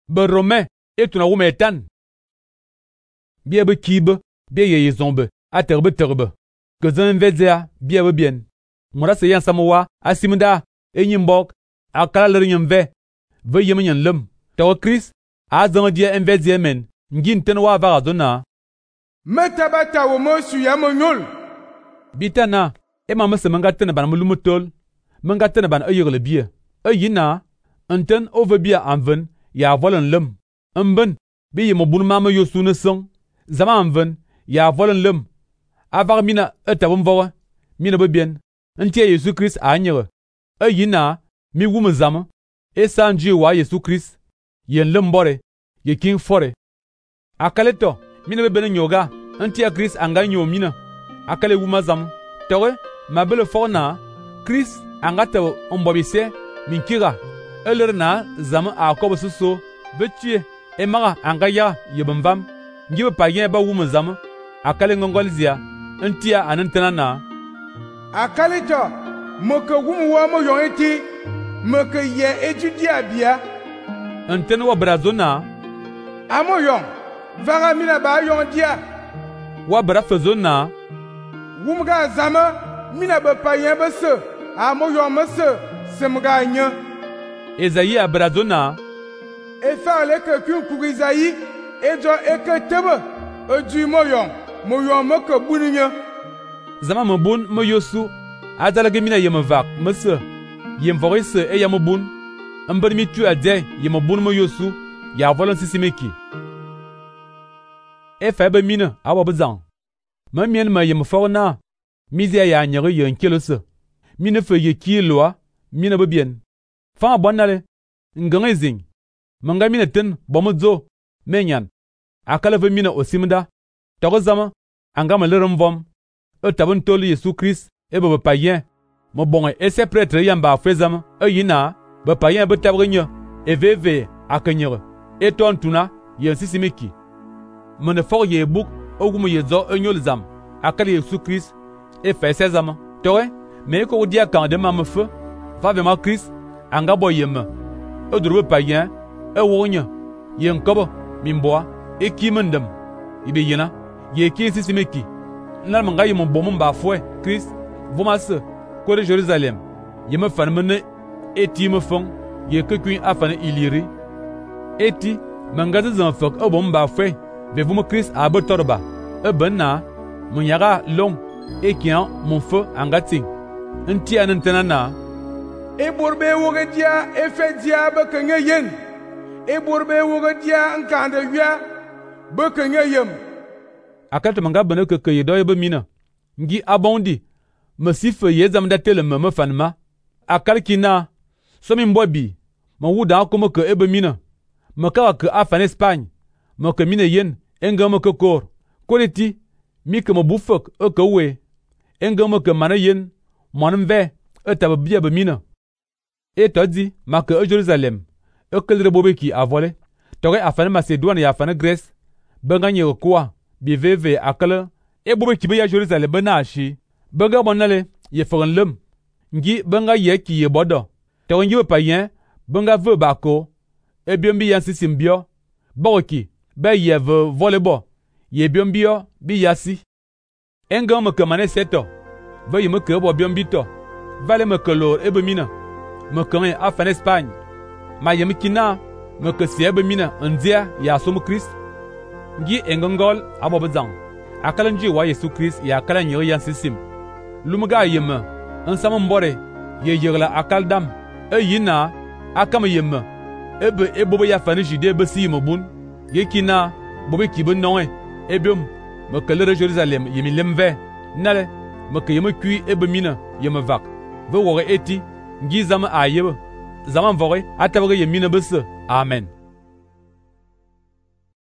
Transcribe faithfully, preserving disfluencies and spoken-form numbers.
be Rome etuna wume etan. Bie be kibe, bie ye yezombe, a terbe terbe. Que zan vezea, bie be bien. Mura se yan samowa, a simda, e nyimbok, a kala le nyemve. Ve yem nyen lem. Tawa Chris, a zan dia envezea men, ngin ten wa vaga zona. Metabata wo mo su ya mo nyol. Bitana, e ma mese menga tene ban mulumutol. Menga tene ban e yegle bie. E yina, enten over bia anven, ya volen lem. Mben, bi ye mo bun mama yo sune song. Zama anven, ya volen lem. Avar mina etabum vawa, mina be bien. Ntie Yesu Christ a nyere. E yina, mi wume zama. E sanji wa Yesu Christ. Yen lem bore, ye king fore. Akaleto, mina be bene nyoga. Ntie Christ anga nyo mina. Akale wuma zama. Tewe, ma bele forna, Christ anga te ombobise, minkira. Elere na zama a kobo suso, betue, e maga anga ya yebemvam. Ngibe payen ba wume zama. Akale ngongolzia, ntia anentena na. Akalito, moke wumu wa mo yon eti, moke ye etudia bia. Enten wa brazona. Amo yon, vaga mina ba yon dia. Wa brafezona. Wumga zama, mina be payen be se, amo yon me se, se mga nye. Ezaïe a brazona. E fale ke kyun kou Ezaïe, e jo e ke tebe, e du mo yon, mo yon me ke buni nye. Zama mbun mo yosu, azalage mina yem vak, mese, yem vorise e yam bun, mber mi tu ade, yem bun mo yosu, ya volan sisimeki. E febe mina, awa bezang. Ma mien ma yem forna, mizia ya nyere yen kelose. Mine fe ye ki loa, mine be bien. Fa bonale, ngange zing. Manga mine ten, bomozo, menyan. Akala ve mine osimda, togo zama, angama lerem vom. E tabon toli Yesu Christ, e be payen. Mo bonge e se pretre yamba fezama, e yina, be payen be tabrenye, e veve akenyere. E ton tuna, yen sisimeki. Mene for ye bouk, ogumo ye zo e nyol zam. Akali Yesu Christ, e fe se zama. Tore, me e kou dia kande ma me fe, va ve ma Christ, anga bo yeme. E drobe payen, e wonye, yen kobo, mimboa, e kimendem. Ibe yena, ye ki sisimeki. Nan manga yemo bomon ba fwe, Christ, voma se, ko de Jerusalem. Yeme fan mene, eti me fong, ye ke kuin afane iliri. Eti, manga ze zan fok, e bomon ba fwe, ve voma Christ a be torba. E ben na, mon yaga long, e kian, mon feu, angating. Nti anentena na. E borbe woge dia, e fe dia be kenye yen. E borbe woge dia, nkande ya, be kenye yem. Akate manga bene ke ke yedo yebe mina. Ngi abondi. Mesife yezam da tele me me fanma. Akal kina. Somi mbobi. Ma wuda ko me ke ebe mina. Me ka ke afan Espagne. Me ke mine yen. Enga me ke kor. Koleti. Mi ke me bufok e ke we. Enga me ke mana yen. Manmve. E tabe bia be mina. E todi. Ma ke e Jerusalem. E ke lre bobeki avole. Tore afan Macédoine ya afan Grèce. Benganye kwa. Bi veve akala e bobe kibe ya Jerusalem bana shi benga bonale ye foran lem ngi benga ye ki ye bodo te wonji be payen benga ve bako e biombi yan sisimbio boki be ye ve volebo ye biombio bi yasi enga me kamane seto ve ye me ke bo biombi to vale me ke lor e be mina me kan afan Espagne ma ye me kina me ke se be mina ndia ya som Christ ngi engongol abo bezang akala nji wa Yesu Christ ya akala nyi yan sisim lumga yema ansama mbore ye yegla akaldam e yina akama yema ebe ebobo ya fani jide be si mobun ye kina bobe kibe noe ebium me kelere Jerusalem yemi lemve nale me ke yema kui ebe mina yema vak ve wore eti ngi zama ayebe zaman vore atabre yemina bese amen.